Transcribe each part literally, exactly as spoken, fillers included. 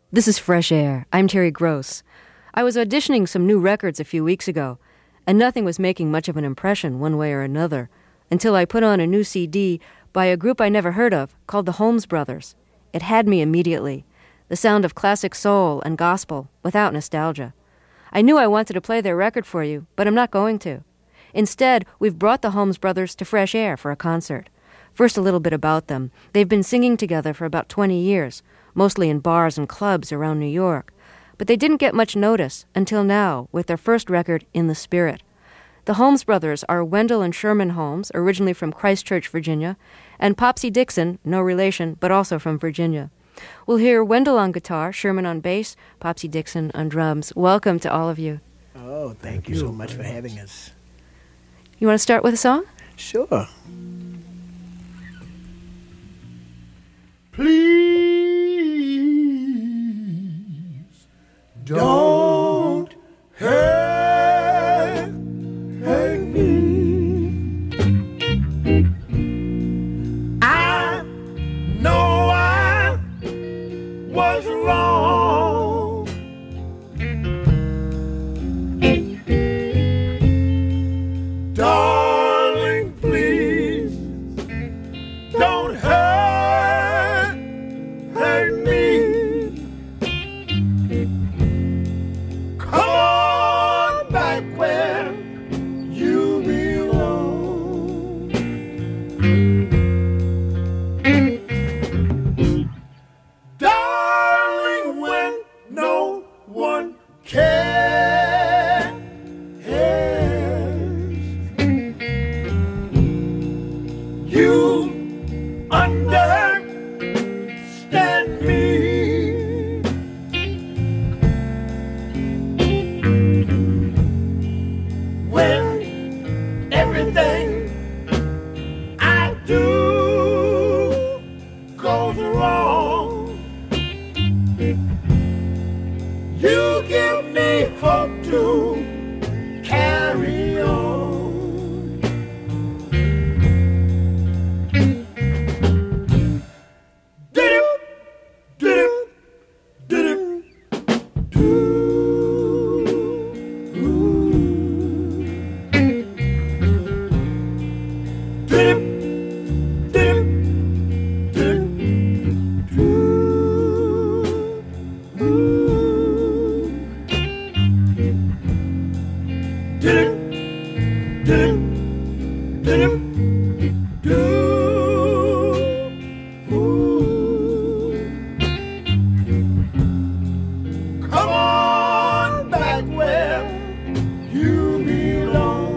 This is Fresh Air. I'm Terry Gross. I was auditioning some new records a few weeks ago, and nothing was making much of an impression one way or another, until I put on a new C D by a group I never heard of called the Holmes Brothers. It had me immediately. The sound of classic soul and gospel, without nostalgia. I knew I wanted to play their record for you, but I'm not going to. Instead, we've brought the Holmes Brothers to Fresh Air for a concert. First, a little bit about them. They've been singing together for about twenty years, mostly in bars and clubs around New York. But they didn't get much notice until now with their first record, In the Spirit. The Holmes Brothers are Wendell and Sherman Holmes, originally from Christchurch, Virginia, and Popsy Dixon, no relation, but also from Virginia. We'll hear Wendell on guitar, Sherman on bass, Popsy Dixon on drums. Welcome to all of you. Oh, thank, thank you so much for having us. You want to start with a song? Sure. Please don't hurt, hurt me. I know I was wrong. Darling, please don't hurt, hurt me. Come on back where you belong. Darling, when no one cares, you understand me. When everything I do goes wrong, you give me hope to carry on. Come on back where you belong.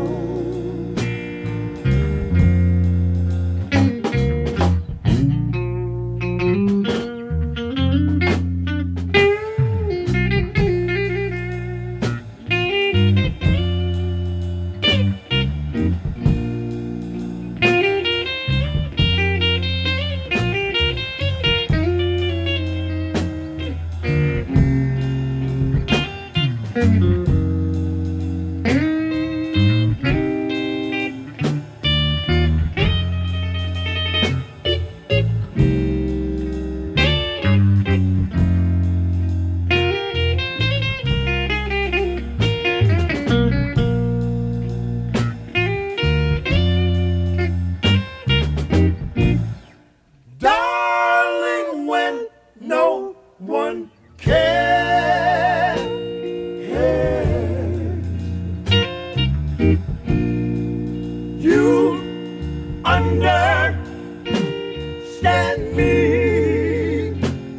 Darling, when no one cares, you understand me.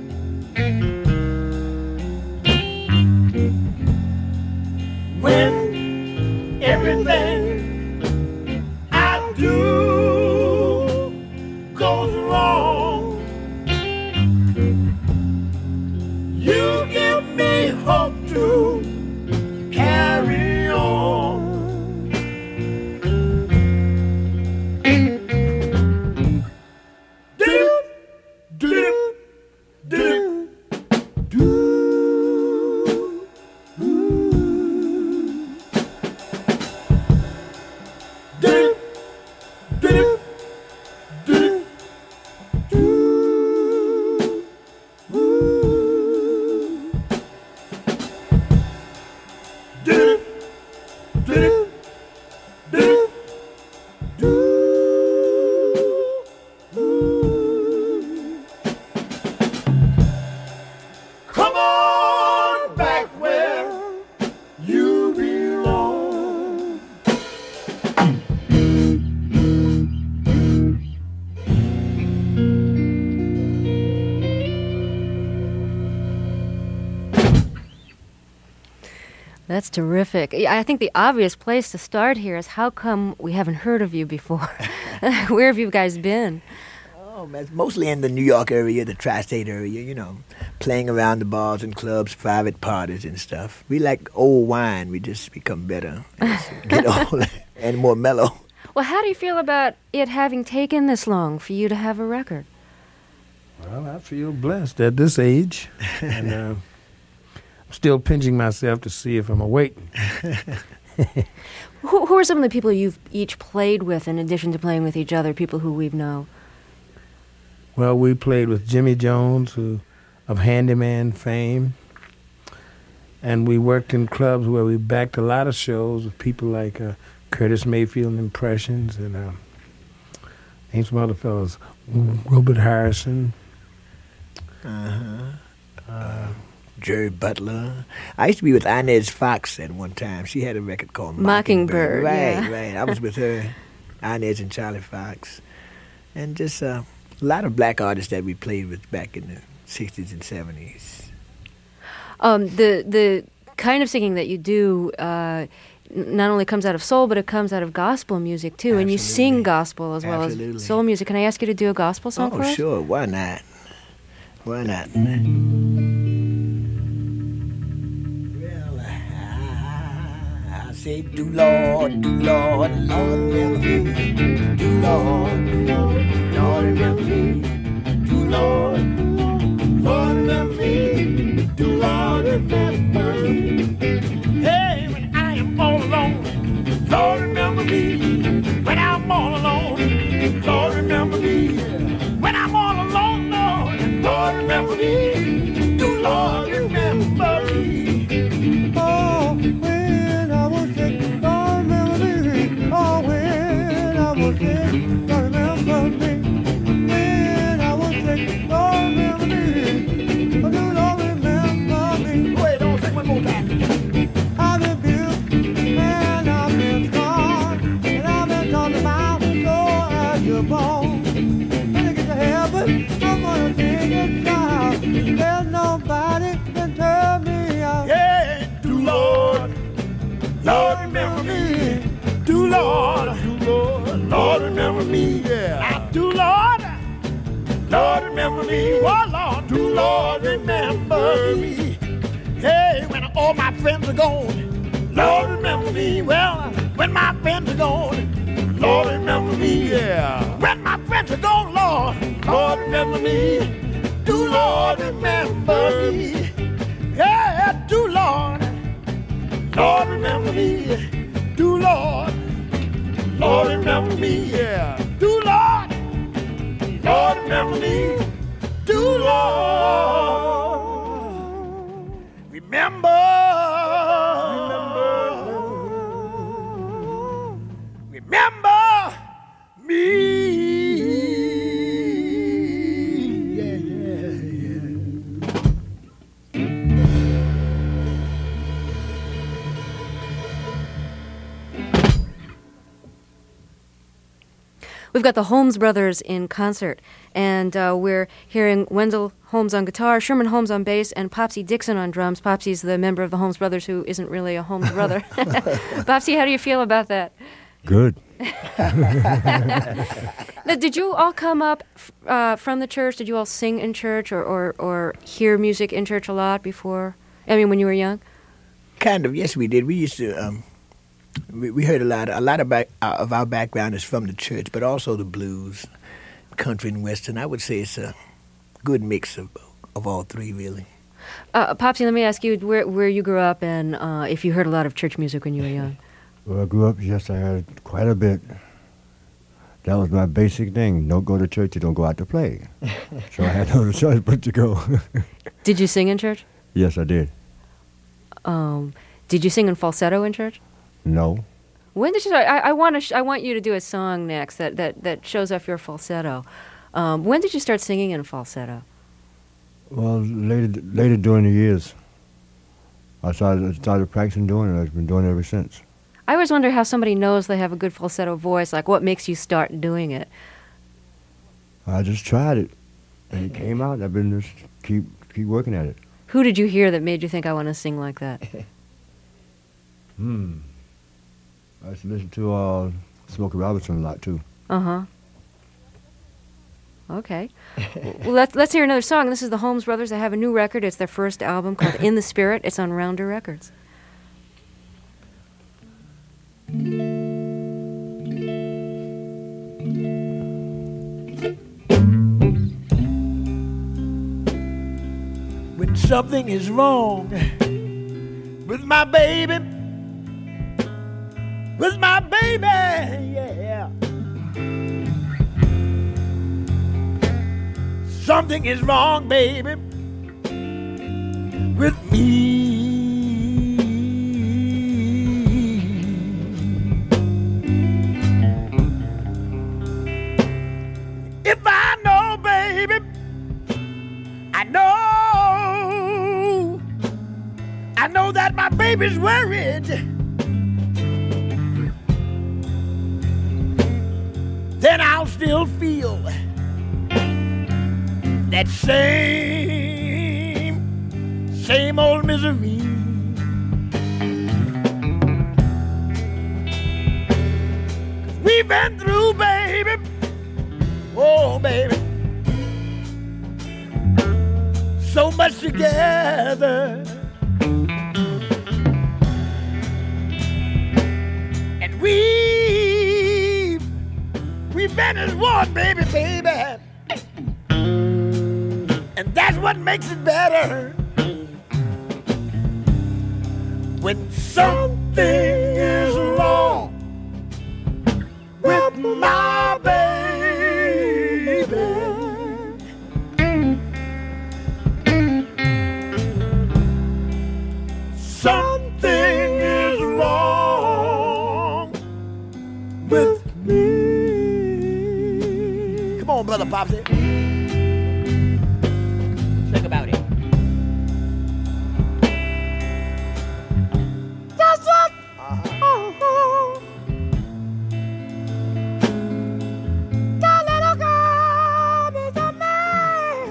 When everything I do goes wrong, That's terrific. Yeah, I think the obvious place to start here is how come we haven't heard of you before? Where have you guys been? Oh, man, mostly in the New York area, the tri-state area, you know, playing around the bars and clubs, private parties and stuff. We like old wine. We just become better as we get older and more mellow. Well, how do you feel about it having taken this long for you to have a record? Well, I feel blessed at this age. And uh, I'm still pinching myself to see if I'm awake. who, who are some of the people you've each played with in addition to playing with each other, people who we know? Well, we played with Jimmy Jones, who of Handyman fame. And we worked in clubs where we backed a lot of shows with people like uh, Curtis Mayfield and Impressions, and uh, and some other fellas, Robert Harrison. Uh-huh. Uh, Jerry Butler. I used to be with Inez Fox at one time. She had a record called Mockingbird. Mockingbird. Right, yeah. right. I was with her, Inez and Charlie Fox. And just uh, a lot of black artists that we played with back in the sixties and seventies. Um, the the kind of singing that you do uh, n- not only comes out of soul, but it comes out of gospel music too. Absolutely. And you sing gospel as well Absolutely. as soul music. Can I ask you to do a gospel song Oh, for us? sure. Why not? Why not? Well, I, I say, do Lord, do Lord, Lord remember me. Do Lord, do Lord, Lord remember me. Do Lord, Lord remember me. Do Lord remember me. Hey, when I am all alone, Lord remember me. When I'm all alone, Lord remember me. When I'm all alone, Lord, Lord remember me. Do Lord remember me. Oh, when I was sick, Lord remember me. Oh, when I was sick, Lord remember me. When I was sick, Lord remember me. Oh, do Lord remember me. Wait, don't say one more time. I've been built and I've been scarred, and I've been talked about so as you're born. When I get to heaven, I'm gonna sing a shout. There's nobody can turn me out. Yeah, do Lord, Lord remember me. Do Lord, do Lord, Lord remember me. Yeah, do Lord, Lord remember me. Oh Lord, do Lord remember me. Hey, when all my friends are gone, Lord remember me. Well, when my friends are gone, Lord remember me. Yeah, when my friends are gone, Lord, Lord remember me. Do Lord remember me. Yeah, do Lord, Lord remember me. Do Lord, Lord remember me. Yeah, do Lord, Lord remember me. Do Lord remember. Remember. Remember me. Yeah, yeah, yeah. We've got the Holmes brothers in concert, and uh, we're hearing Wendell Holmes on guitar, Sherman Holmes on bass, and Popsy Dixon on drums. Popsy's the member of the Holmes brothers who isn't really a Holmes brother. Popsy, how do you feel about that? Good. Now, did you all come up uh, from the church? Did you all sing in church or, or, or hear music in church a lot before? I mean, when you were young? Kind of, yes, we did. We used to, um, we, we heard a lot. A lot of, back, uh, of our background is from the church, but also the blues, country, and western. I would say it's a good mix of of all three, really. Uh, Popsy, let me ask you where where you grew up and uh, if you heard a lot of church music when you were young. Well, I grew up, yes, I heard quite a bit. That was my basic thing. Don't go to church, you don't go out to play. So I had no choice but to go. Did you sing in church? Yes, I did. Um, did you sing in falsetto in church? No. When did you start? I, I want to. Sh- I want you to do a song next that, that, that shows off your falsetto. Um, when did you start singing in falsetto? Well, later, later during the years, I started, started practicing doing it. I've been doing it ever since. I always wonder how somebody knows they have a good falsetto voice. Like, what makes you start doing it? I just tried it, and it came out. I've been just keep keep working at it. Who did you hear that made you think I want to sing like that? Hmm. I used to listen to uh, Smokey Robinson a lot too. Uh huh. Okay. Well, let's let's hear another song. This is the Holmes Brothers. They have a new record. It's their first album called In the Spirit. It's on Rounder Records. When something is wrong with my baby, with my baby, yeah. Something is wrong, baby, with me. If I know, baby, I know, I know that my baby's worried. Then I'll still feel that same, same old misery. 'Cause we've been through, baby, oh baby, so much together. And we've, we've been as one, baby, baby. And that's what makes it better. When something is wrong with my baby, something is wrong with me. Come on, Brother Popsy. About it. Just what? Uh-huh. Oh, that little girl is a man.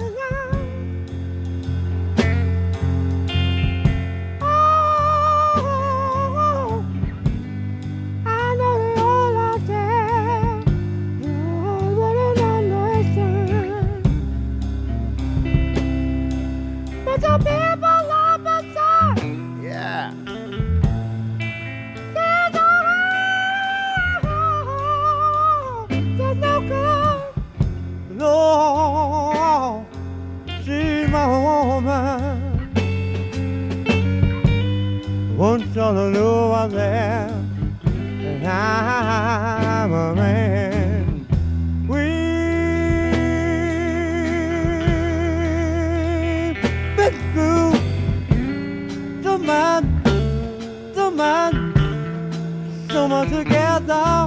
Oh, I know they all out there. You wouldn't understand. But the people love us, sir. Yeah. There's no hope. There's no good. No, she's my woman. Once all I knew I'm there, and I'm a man. We through the man, the man, so much together.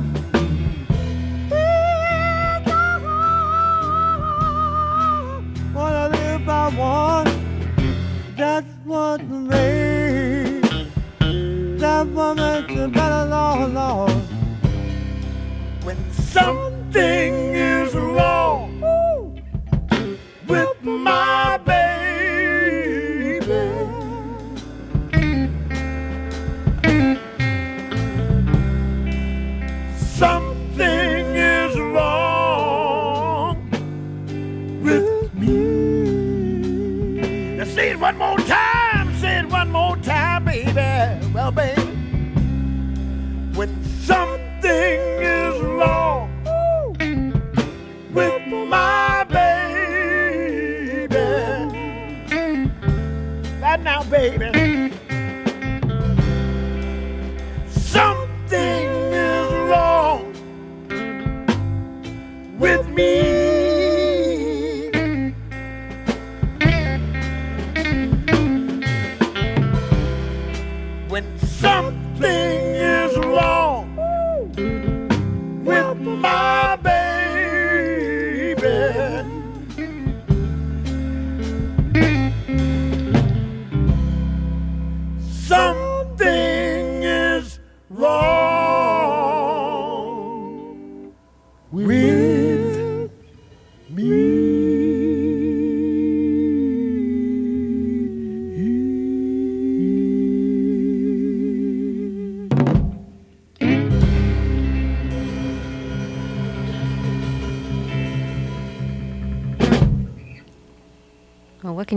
Wanna live by one, that's what makes, that's what makes it better, Lord, Lord. When something is wrong with my baby, something is wrong with me. Now say it one more time, say it one more time, baby. Well, baby, when something is wrong with my baby, right now, baby, something is wrong with me. When something is wrong with my baby, something is wrong with me.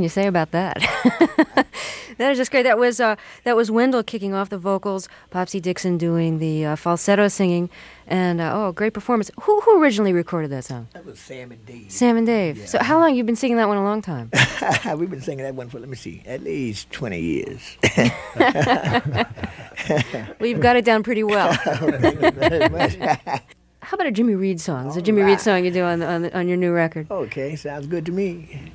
you say about that? That is just great. That was uh, that was Wendell kicking off the vocals, Popsy Dixon doing the uh, falsetto singing, and uh, oh, great performance. Who who originally recorded that song? That was Sam and Dave. Sam and Dave. Yeah. So how long you been singing that one? A long time. We've been singing that one for, let me see, at least twenty years. Well, you've got it down pretty well. Very much. How about a Jimmy Reed song? It's a All Jimmy Reed right. song you do on the, on, the, on your new record. Okay, sounds good to me.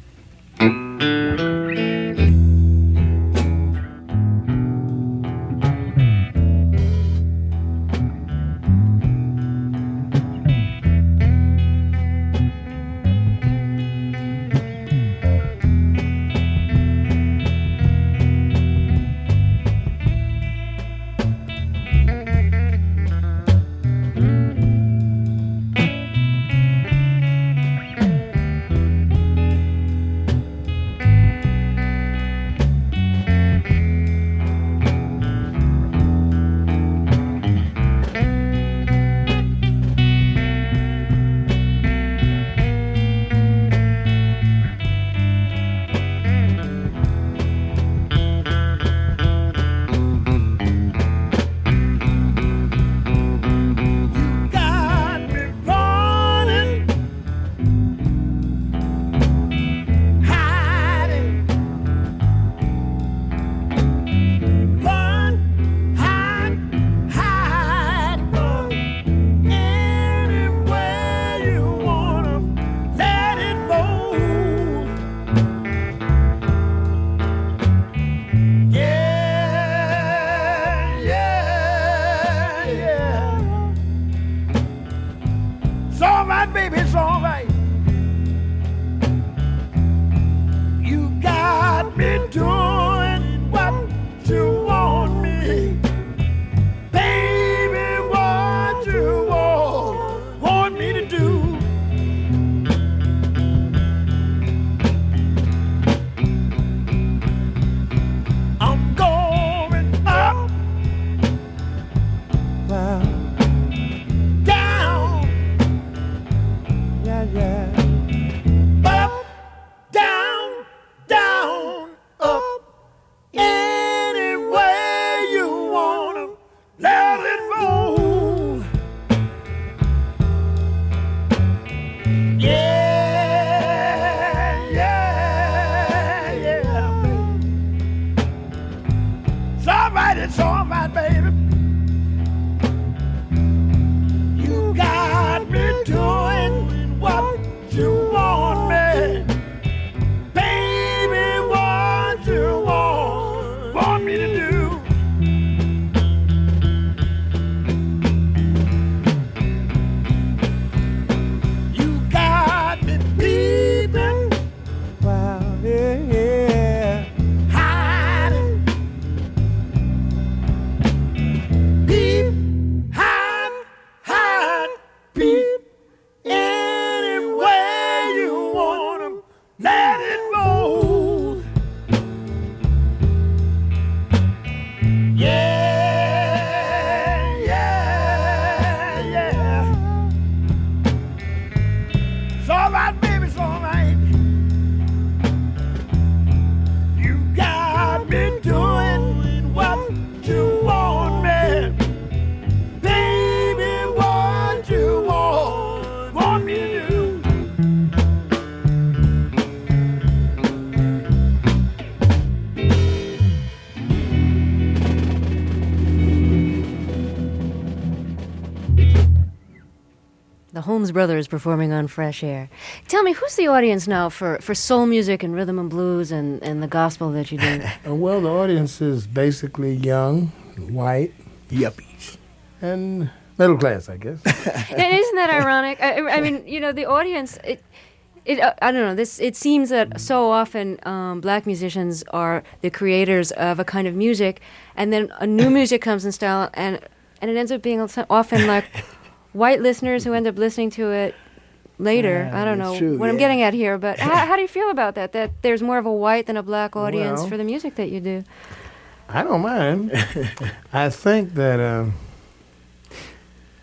The Holmes Brothers performing on Fresh Air. Tell me, who's the audience now for, for soul music and rhythm and blues and, and the gospel that you do? Uh, well, the audience is basically young, white, Yuppies. and middle class, I guess. And isn't that ironic? I, I mean, you know, the audience, it, it, uh, I don't know, this, it seems that so often um, black musicians are the creators of a kind of music, and then a new music comes in style, and, and it ends up being often like white listeners who end up listening to it later. Yeah, I don't that's know true, what I'm yeah. getting at here, but how, how do you feel about that, that there's more of a white than a black audience Well, for the music that you do? I don't mind. I think that uh,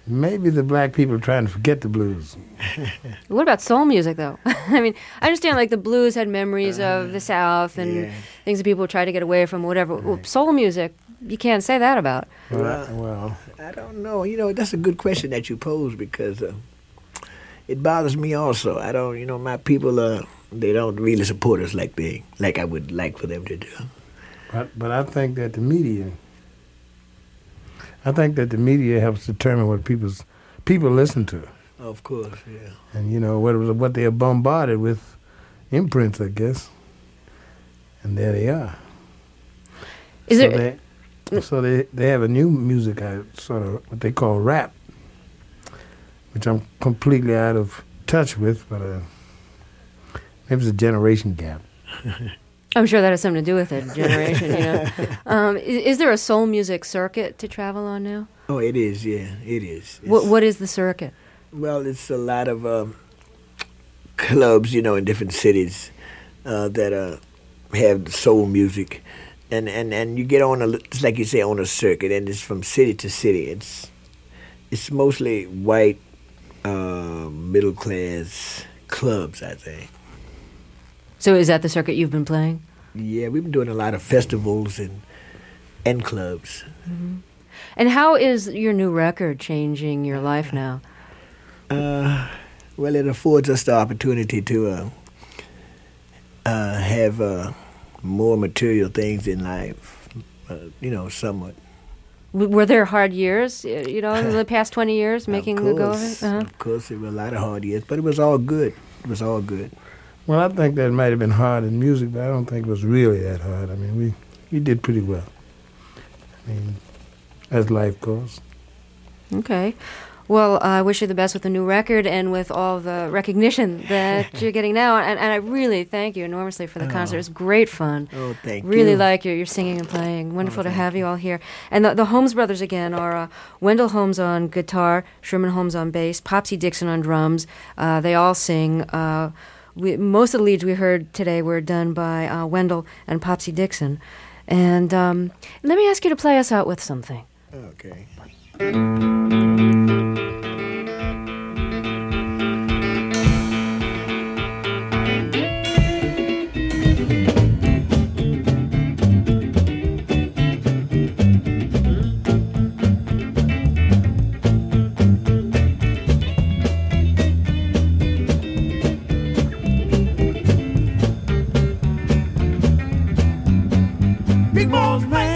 Maybe the black people are trying to forget the blues. What about soul music, though? I mean, I understand, like, the blues had memories of the South and yeah. things that people try to get away from, whatever. Well, soul music, you can't say that about. Well, well, I don't know. You know, that's a good question that you pose because uh, it bothers me also. I don't, you know, my people, uh, they don't really support us like they, like I would like for them to do. but, but I think that the media, I think that the media helps determine what people's people listen to. Of course, yeah. And, you know, what, what they are bombarded with, imprints, I guess. And there they are. Is so there... They, so they, they have a new music, I sort of, what they call rap, which I'm completely out of touch with, but uh, maybe it's a generation gap. I'm sure that has something to do with it, generation, you know. Um, is, is there a soul music circuit to travel on now? Oh, it is, yeah, it is. What It's- What is the circuit? Well, it's a lot of um, clubs, you know, in different cities uh, that uh, have soul music, and, and, and you get on a, just like you say, on a circuit, and it's from city to city. It's it's mostly white, uh, middle class clubs, I think. So is that the circuit you've been playing? Yeah, we've been doing a lot of festivals and and clubs. And how is your new record changing your life now? Uh, well, it affords us the opportunity to uh, uh, have uh, more material things in life, uh, you know, somewhat. W- were there hard years, uh, you know, in the past twenty years, making of the go of course, it? Uh-huh. Of course, there were a lot of hard years, but it was all good. It was all good. Well, I think that might have been hard in music, but I don't think it was really that hard. I mean, we, we did pretty well. I mean, as life goes. Okay. Well, uh, I wish you the best with the new record and with all the recognition that you're getting now. And, and I really thank you enormously for the concert. It was great fun. Oh, thank Really you. like your, your singing and playing. Wonderful to thank have you all here. And the, the Holmes brothers again are uh, Wendell Holmes on guitar, Sherman Holmes on bass, Popsy Dixon on drums. Uh, they all sing. Uh, we, most of the leads we heard today were done by uh, Wendell and Popsy Dixon. And um, let me ask you to play us out with something. Okay. Big boss man.